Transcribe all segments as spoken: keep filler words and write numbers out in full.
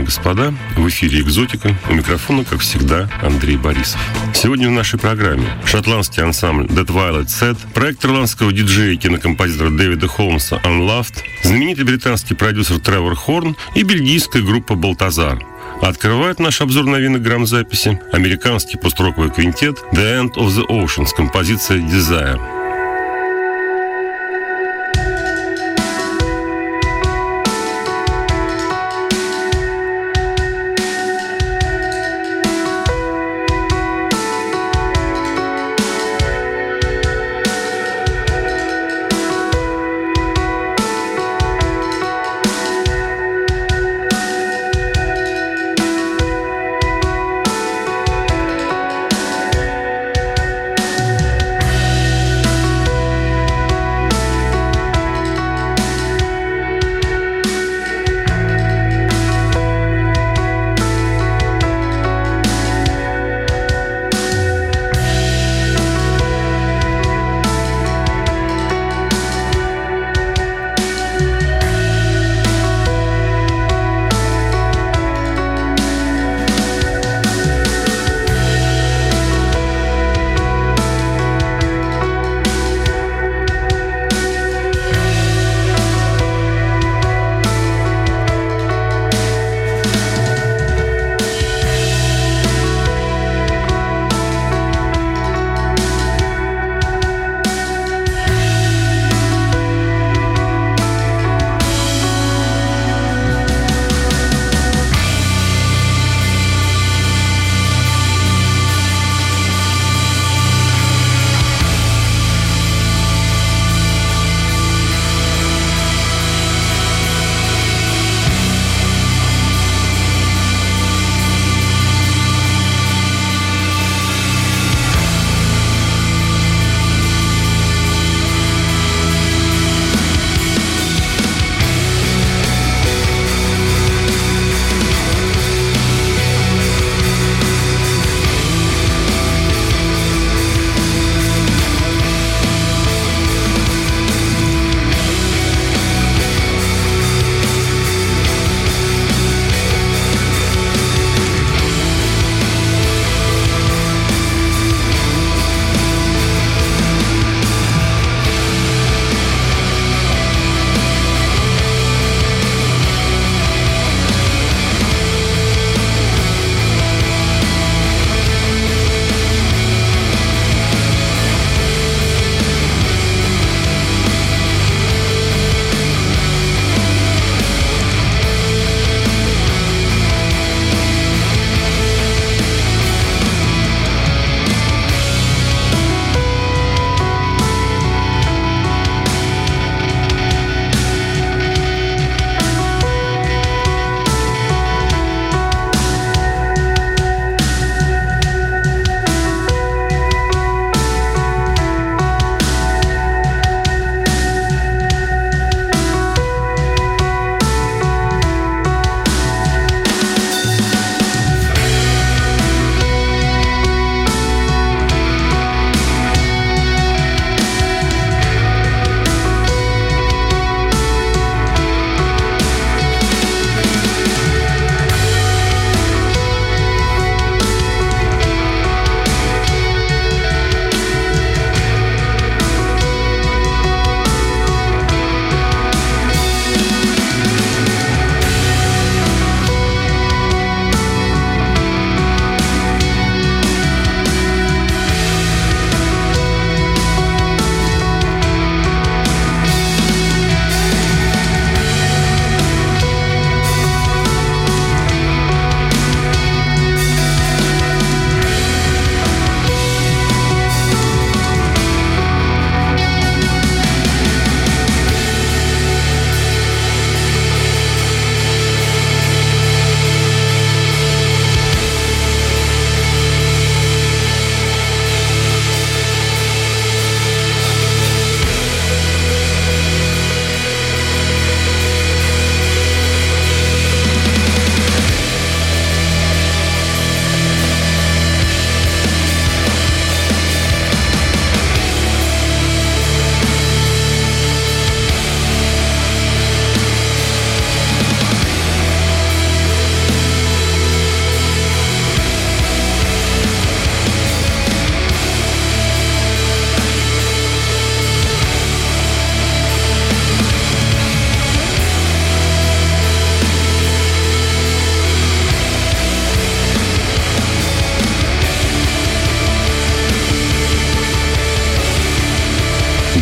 господа, в эфире «Экзотика». У микрофона, как всегда, Андрей Борисов. Сегодня в нашей программе шотландский ансамбль The Twilight Set, проект ирландского диджея и кинокомпозитора Дэвида Холмса Unloved, знаменитый британский продюсер Тревор Хорн и бельгийская группа «Балтазар». Открывает наш обзор новинок грамзаписи американский пост-роковый квинтет The End of the Ocean с композицией «Desire».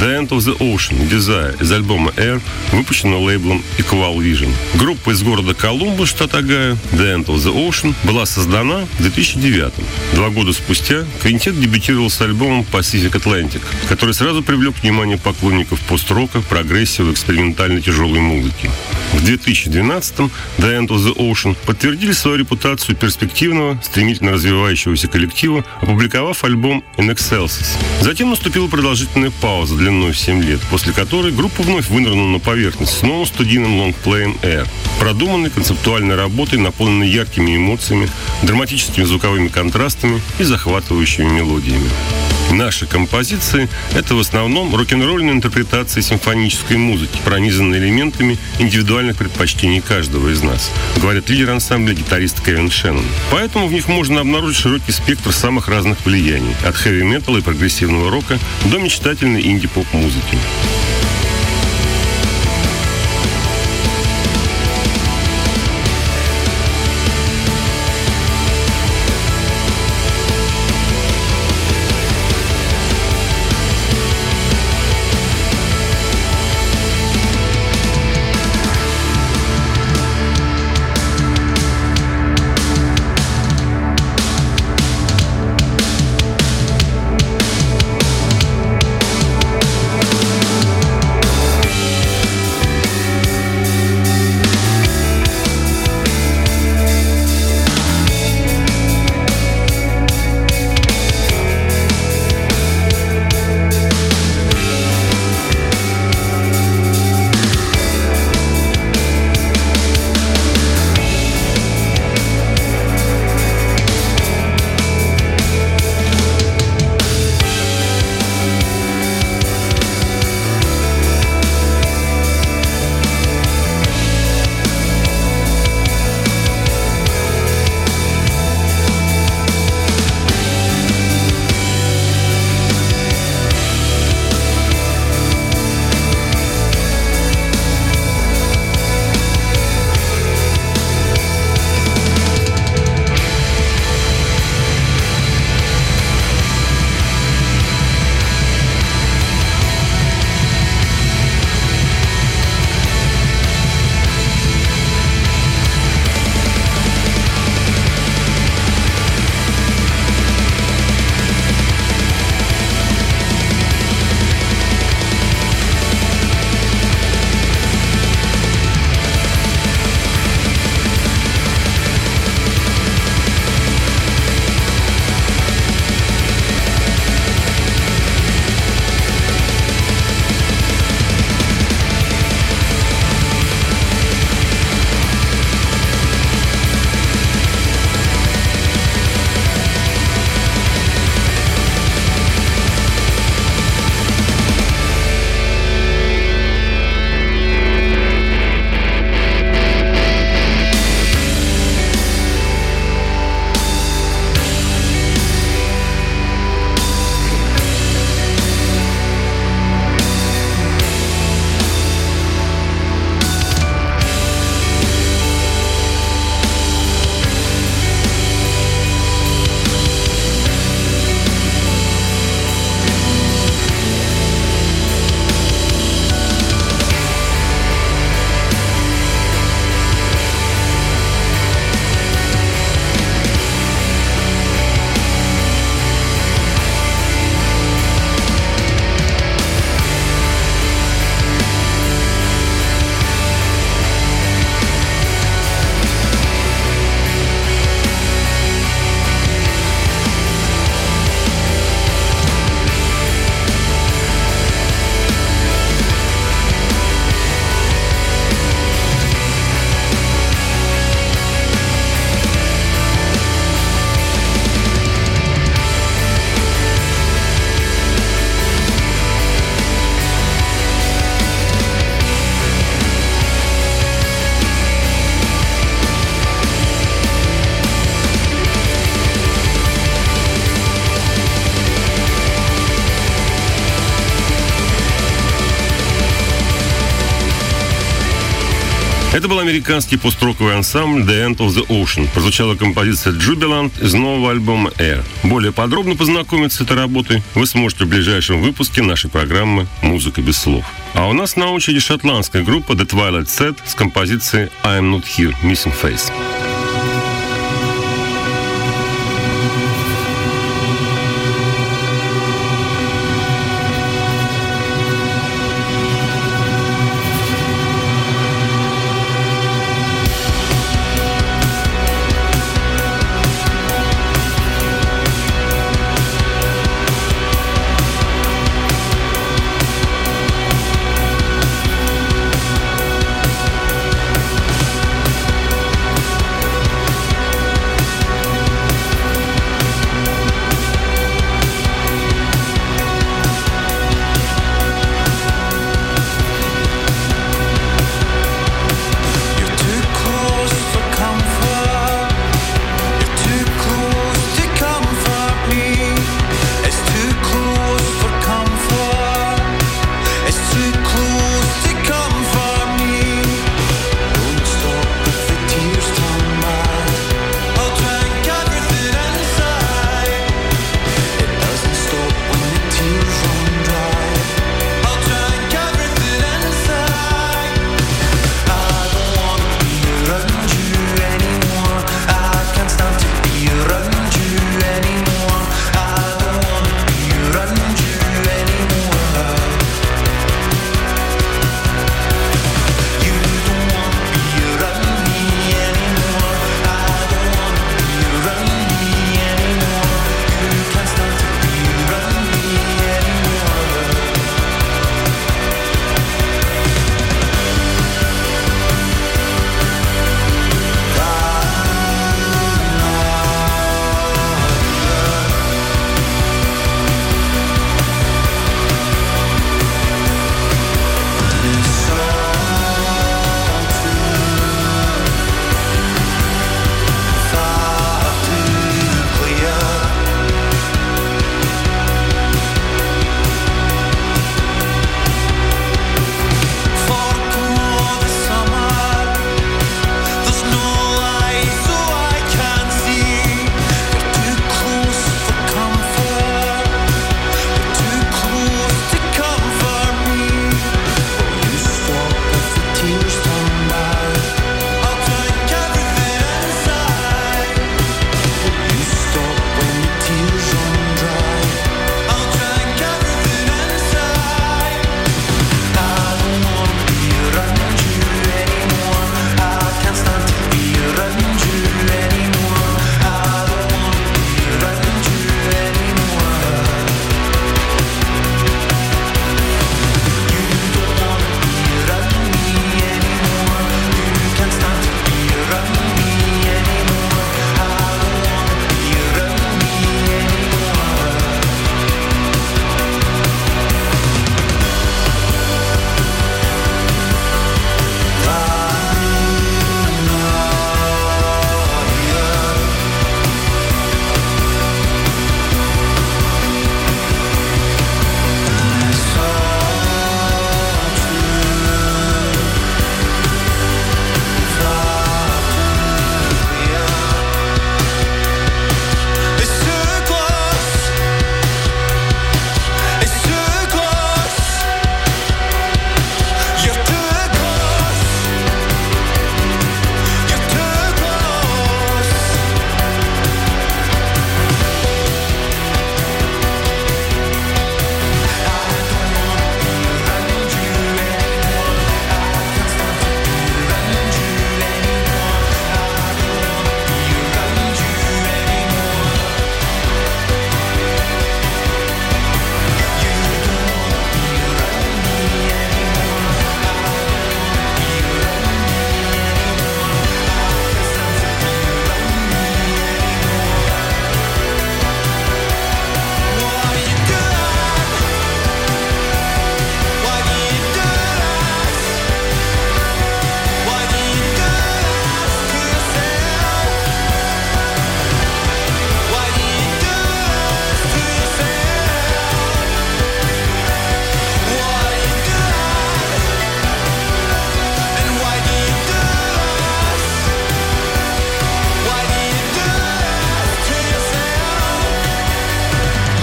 The End of the Ocean и Desire из альбома Air выпущено лейблом Equal Vision. Группа из города Колумбус, штат Огайо, The End of the Ocean была создана в две тысячи девятом. Два года спустя квинтет дебютировал с альбомом Pacific Atlantic, который сразу привлек внимание поклонников пост-рока, прогрессива и экспериментальной тяжелой музыки. В две тысячи двенадцатом The End of the Ocean подтвердили свою репутацию перспективного, стремительно развивающегося коллектива, опубликовав альбом In Excelsis. Затем наступила продолжительная пауза длиной в семь лет, после которой группа вновь вынырнула на поверхность с новым студийным лонгплеем Air, продуманной концептуальной работой, наполненной яркими эмоциями, драматическими звуковыми контрастами и захватывающими мелодиями. Наши композиции — это в основном рок-н-ролльные интерпретации симфонической музыки, пронизанные элементами индивидуальных предпочтений каждого из нас, говорит лидер ансамбля гитарист Кевин Шеннон. Поэтому в них можно обнаружить широкий спектр самых разных влияний, от хэви-металла и прогрессивного рока до мечтательной инди-поп-музыки. Это был американский пост-роковый ансамбль The End of the Ocean. Прозвучала композиция Jubilant из нового альбома Air. Более подробно познакомиться с этой работой вы сможете в ближайшем выпуске нашей программы «Музыка без слов». А у нас на очереди шотландская группа The Twilight Set с композицией I'm Not Here, Missing Face.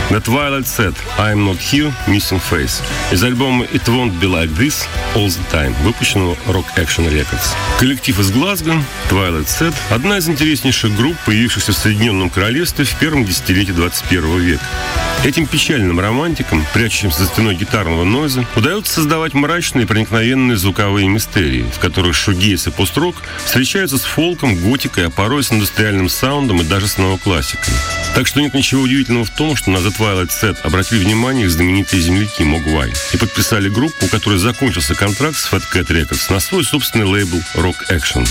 The Twilight Set, I'm Not Here, Missing Face из альбома It Won't Be Like This All The Time, выпущенного Rock Action Records. Коллектив из Глазго, Twilight Set, одна из интереснейших групп, появившихся в Соединенном Королевстве в первом десятилетии двадцать первого века. Этим печальным романтикам, прячущимся за стеной гитарного нойза, удается создавать мрачные и проникновенные звуковые мистерии, в которых шугейс и пост-рок встречаются с фолком, готикой, а порой с индустриальным саундом и даже с неоклассикой. Так что нет ничего удивительного в том, что на The Twilight Set обратили внимание их знаменитые земляки Могвай и подписали группу, у которой закончился контракт с Fat Cat Records на свой собственный лейбл Rock Action.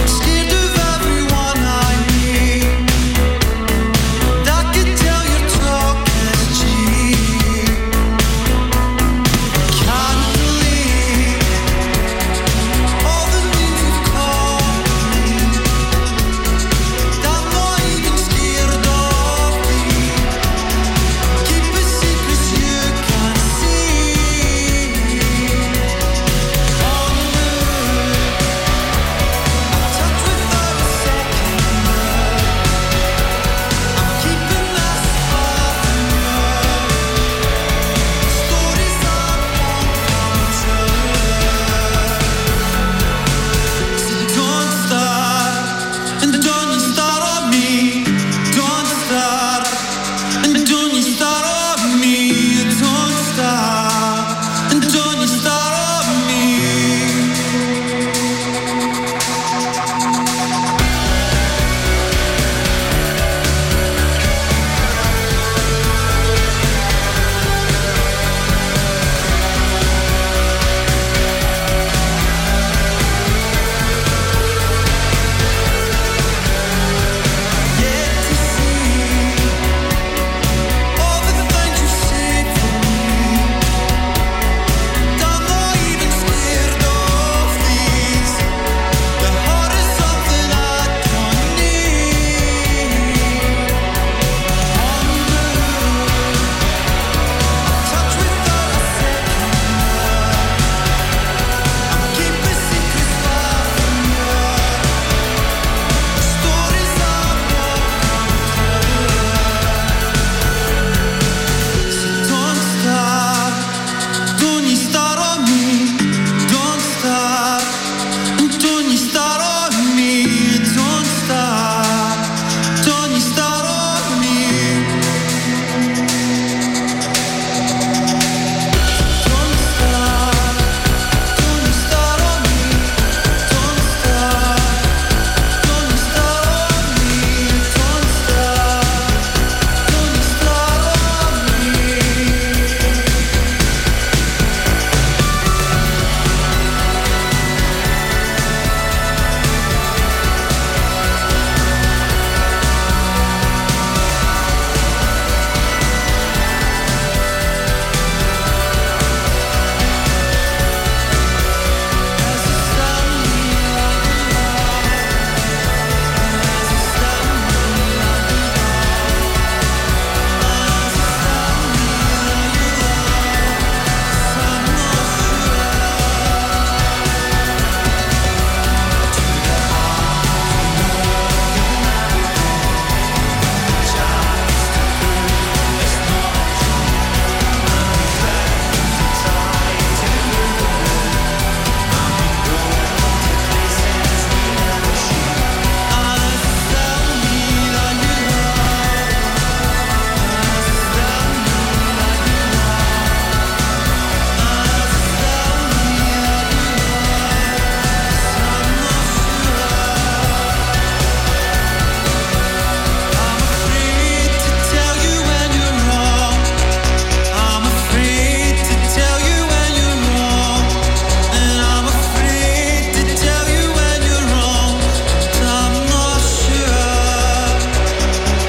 Everyone I need, I could tell you're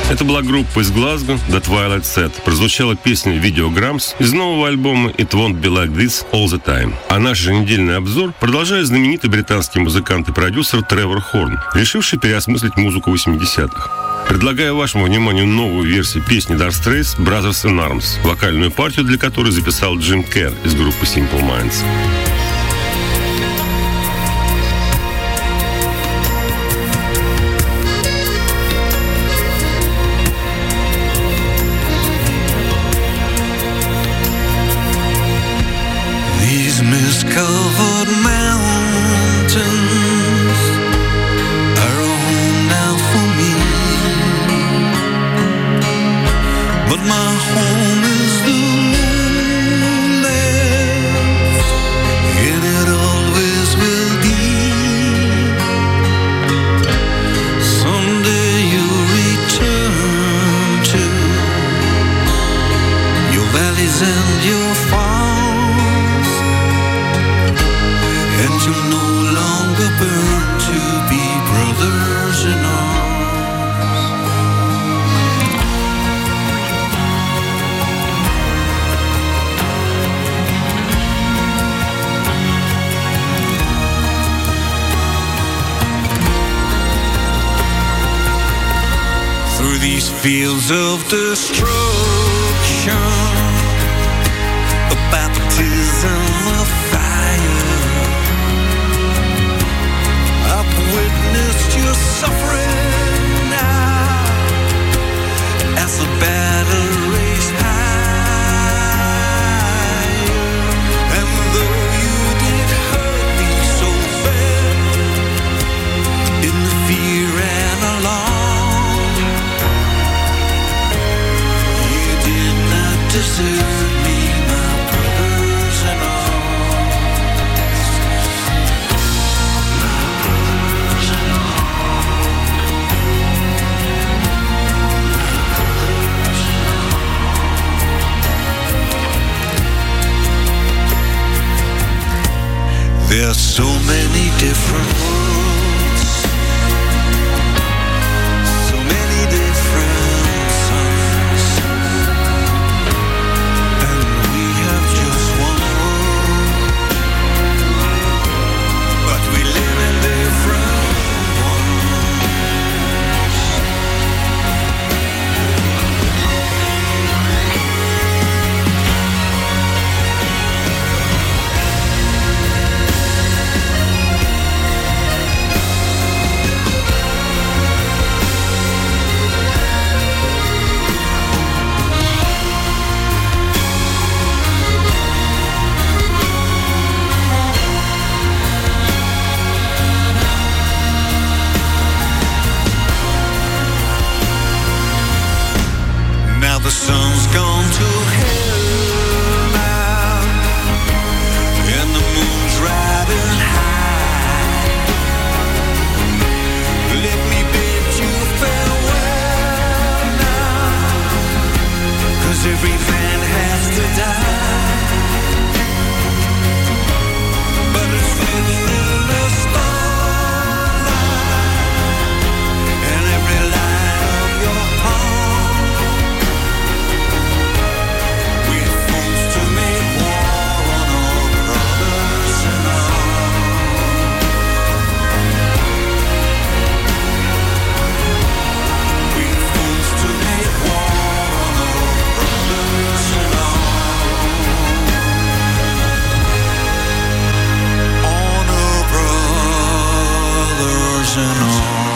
Это была группа из Глазго The Twilight Set. Прозвучала песня Videograms из нового альбома It Won't Be Like This All The Time. А наш еженедельный обзор продолжает знаменитый британский музыкант и продюсер Тревор Хорн, решивший переосмыслить музыку восьмидесятых. Предлагаю вашему вниманию новую версию песни Dire Straits Brothers in Arms, вокальную партию для которой записал Джим Керр из группы Simple Minds. Mist-covered mountains are a home now for me, but my home is the moonland, and it always will be. Someday you'll return to your valleys and your farms, and you'll no longer burn to be brothers in arms. Through these fields of destruction, a baptism of fire, I've witnessed your suffering now as the battle raged higher. And though you did hurt me so bad in the fear and alarm, you did not desert me, my brothers in arms. There are so many different worlds, so many different suns, and we have just one world, but we live in different ones. Now the sun's gone to hell now, and the moon's riding high. Let me bid you farewell now, 'cause every man has to die. But it's living in the starlight, and every line of your palm, we're forced to make war on our brothers in arms. We're forced to make war on our brothers in arms. On our brothers in arms.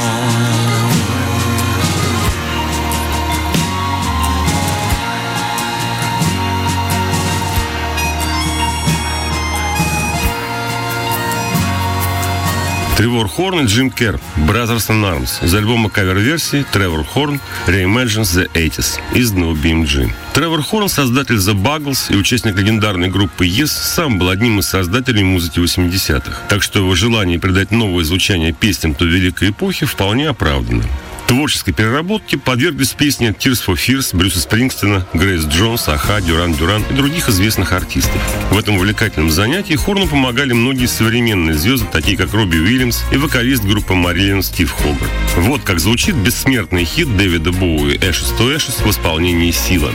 Тревор Хорн и Джим Керр Brothers in Arms из альбома кавер-версии Тревор Хорн Reimagines the eighties, изданного би эм джи. Тревор Хорн, создатель The Buggles и участник легендарной группы Yes, сам был одним из создателей музыки восьмидесятых, так что его желание придать новое звучание песням той великой эпохи вполне оправдано. Творческой переработке подверглись песни Tears for Fears, Брюса Спрингстина, Грейс Джонс, Аха, Дюран Дюран и других известных артистов. В этом увлекательном занятии Хорну помогали многие современные звезды, такие как Робби Уильямс и вокалист группы Марилиан Стив Хогарт. Вот как звучит бессмертный хит Дэвида Боуи «Ashes to Ashes» в исполнении Сила.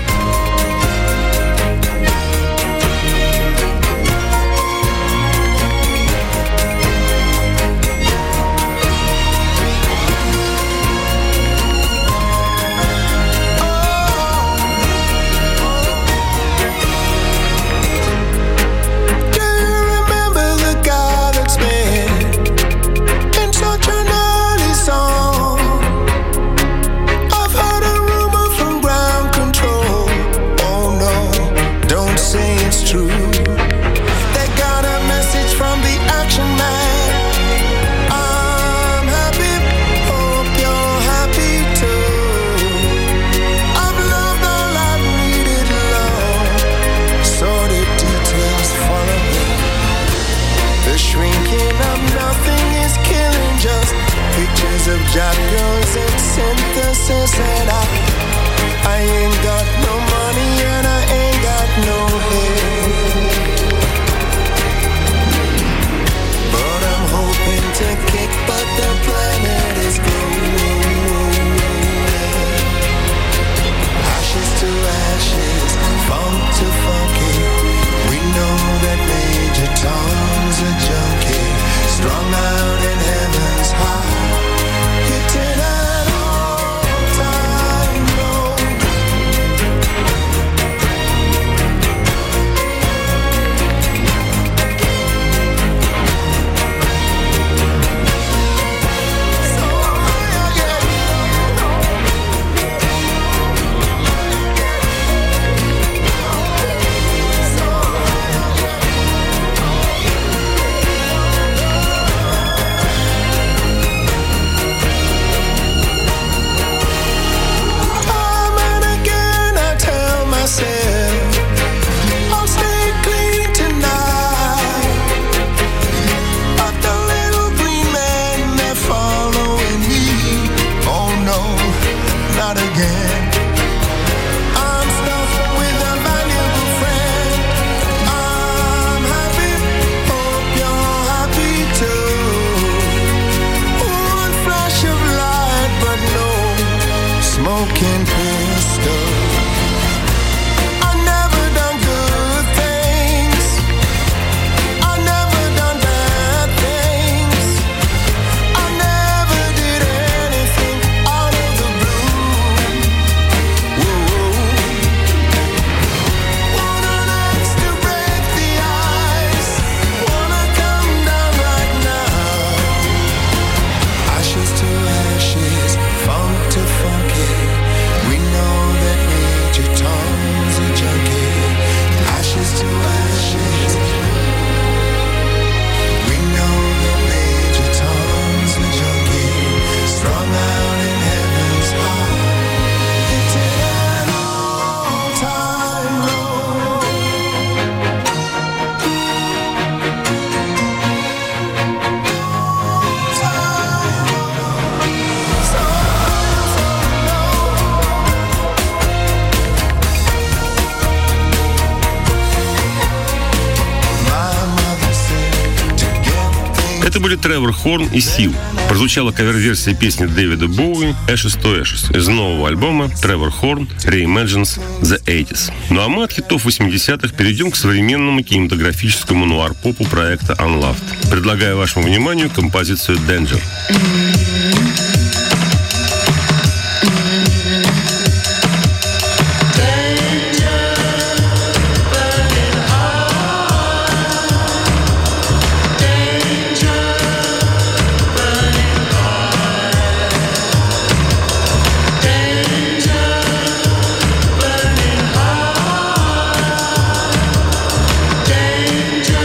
Это были Тревор Хорн и Сил. Прозвучала кавер-версия песни Дэвида Боуи «Ashes to Ashes» из нового альбома Тревор Хорн Reimagines the eighties. Ну а мы от хитов восьмидесятых перейдем к современному кинематографическому нуар-попу проекта Unloved. Предлагаю вашему вниманию композицию «Danger».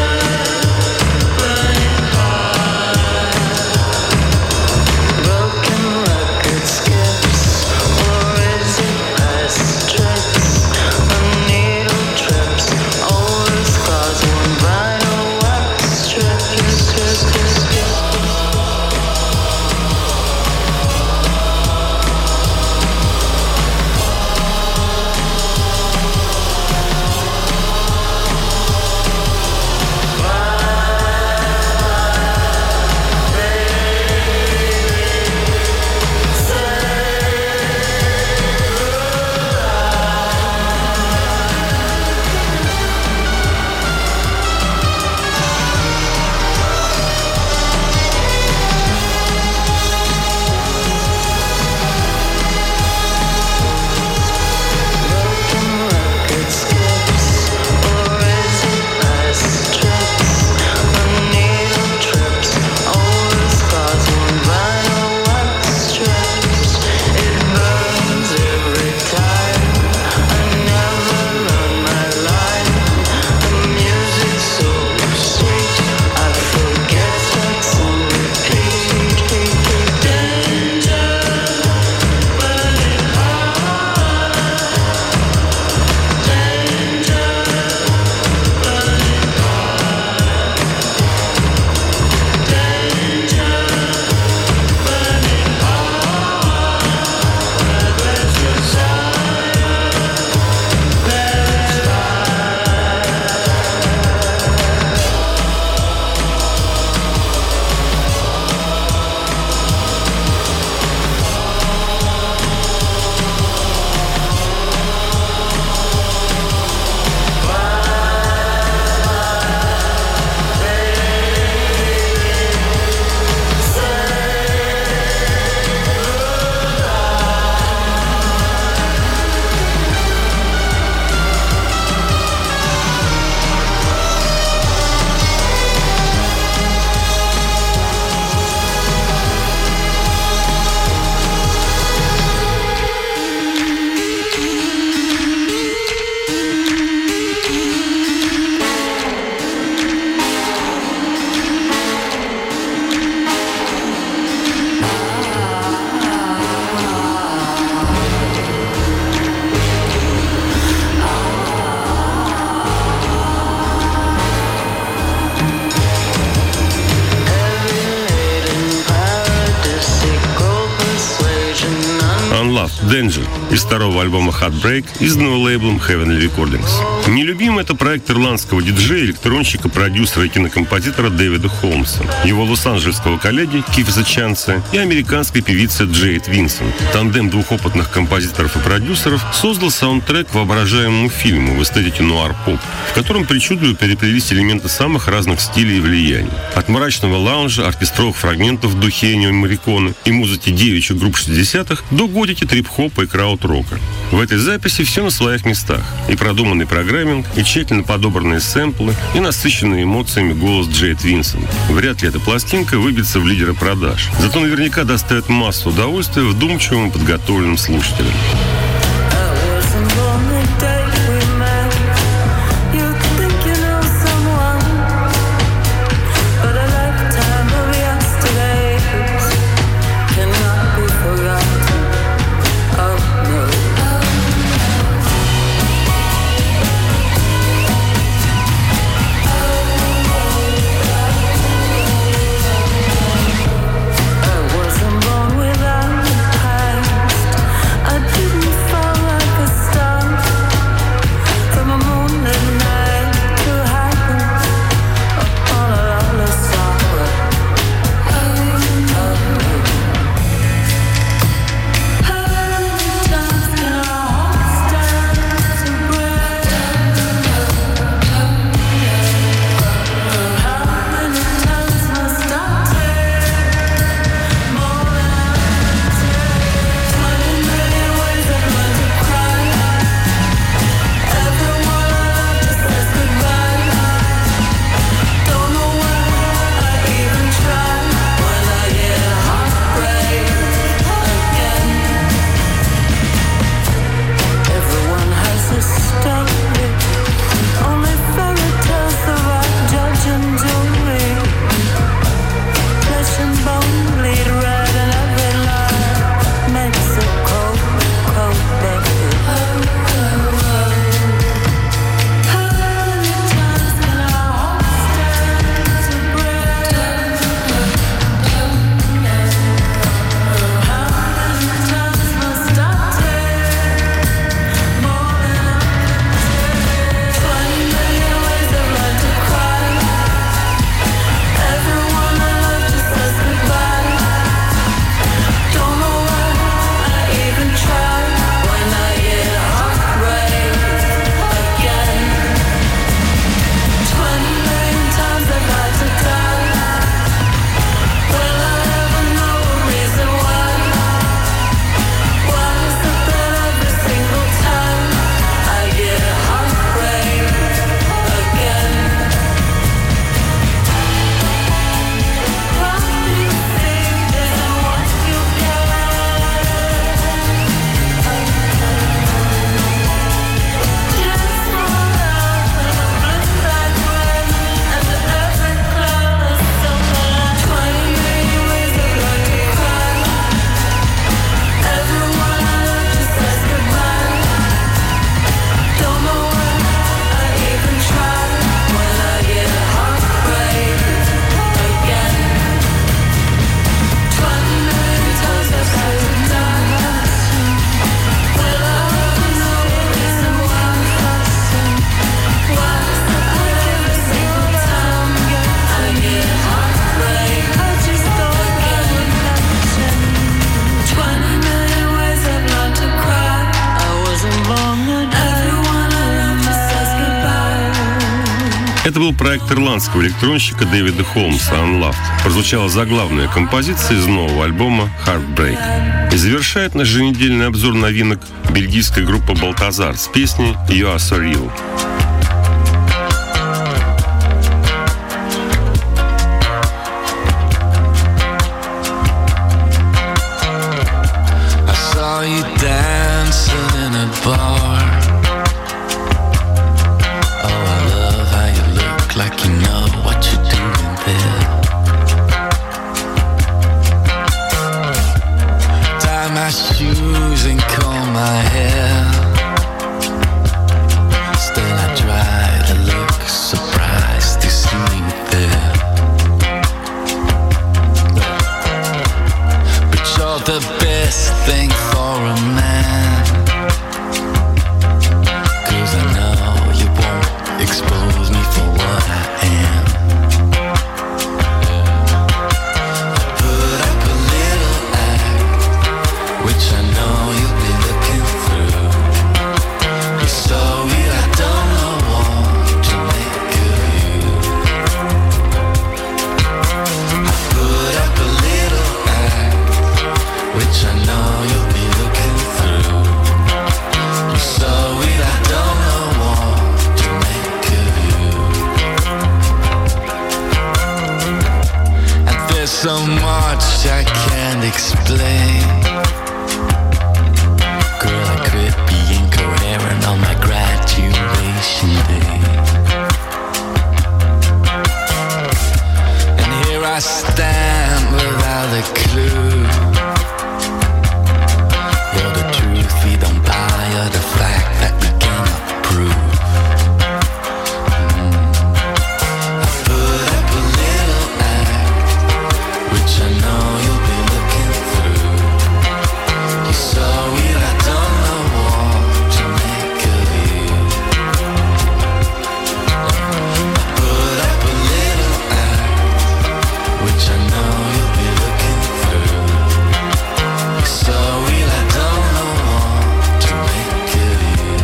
Look Unloved Danger из второго альбома Heartbreak, изданного лейблом Heavenly Recordings. Нелюбимый это проект ирландского диджея, электронщика, продюсера и кинокомпозитора Дэвида Холмса, его лос-анджелесского коллеги Кифза Чанса и американской певицы Джейд Винсент. Тандем двух опытных композиторов и продюсеров создал саундтрек к воображаемому фильму в эстетике нуар-поп, в котором причудливо переплелись элементы самых разных стилей и влияний. От мрачного лаунжа, оркестровых фрагментов в духе Эннио Морриконе и музыки девичьих групп шестидесятых до готики, трип-хопа и краут-рока. В этой записи все на своих местах. И продуманный программинг, и тщательно подобранные сэмплы, и насыщенный эмоциями голос Джейд Винсент. Вряд ли эта пластинка выбьется в лидеры продаж. Зато наверняка доставит массу удовольствия вдумчивым и подготовленным слушателям. Это был проект ирландского электронщика Дэвида Холмса «Unloved». Прозвучала заглавная композиция из нового альбома «Heartbreak». И завершает наш еженедельный обзор новинок бельгийская группа «Балтазар» с песней «You Are So Real». Shoes and comb my hair. Still I best thing for a man, 'cause I know you won't expose me for what I am. Put up a little act, which I know you'll be looking through. You're so weird, I don't know what to make of you. I put up a little act, which I know you'll be looking through. You're so weird, I don't know what to make of you. And there's so much I can't explain. Girl, I could be incoherent on my graduation day. And here I stand without a clue. You're the truth we don't buy, or the fact that we cannot prove. Mm. I put up a little act, which I know you'll be looking through. You're so weird, I don't know what to make of you. I put up a little act, which I know you'll be looking through. You're so weird, I don't know what to make of you.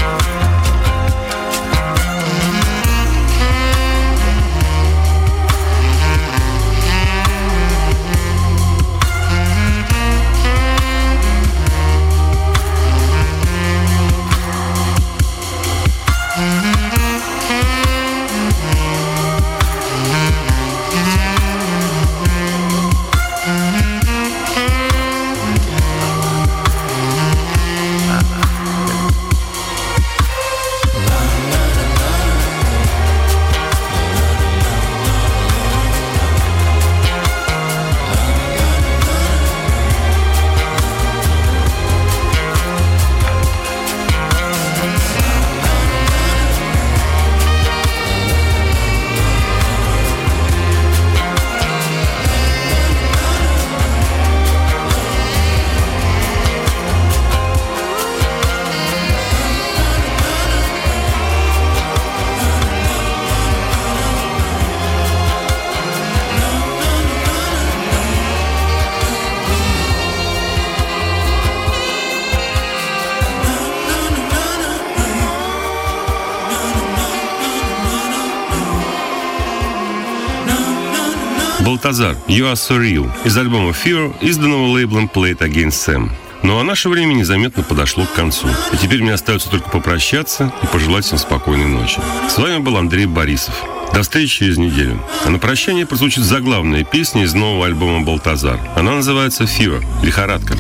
Балтазар, You Are So Real из альбома Fear, изданного лейблом Play It Again Sam. Ну а наше время незаметно подошло к концу. И теперь мне остается только попрощаться и пожелать всем спокойной ночи. С вами был Андрей Борисов. До встречи через неделю. А на прощание прозвучит заглавная песня из нового альбома «Балтазар». Она называется «Fever» — «Лихорадка».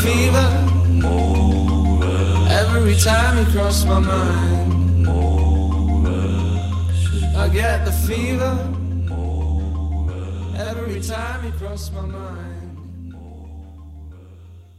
fever every time you cross my mind. I get the fever every time you cross my mind.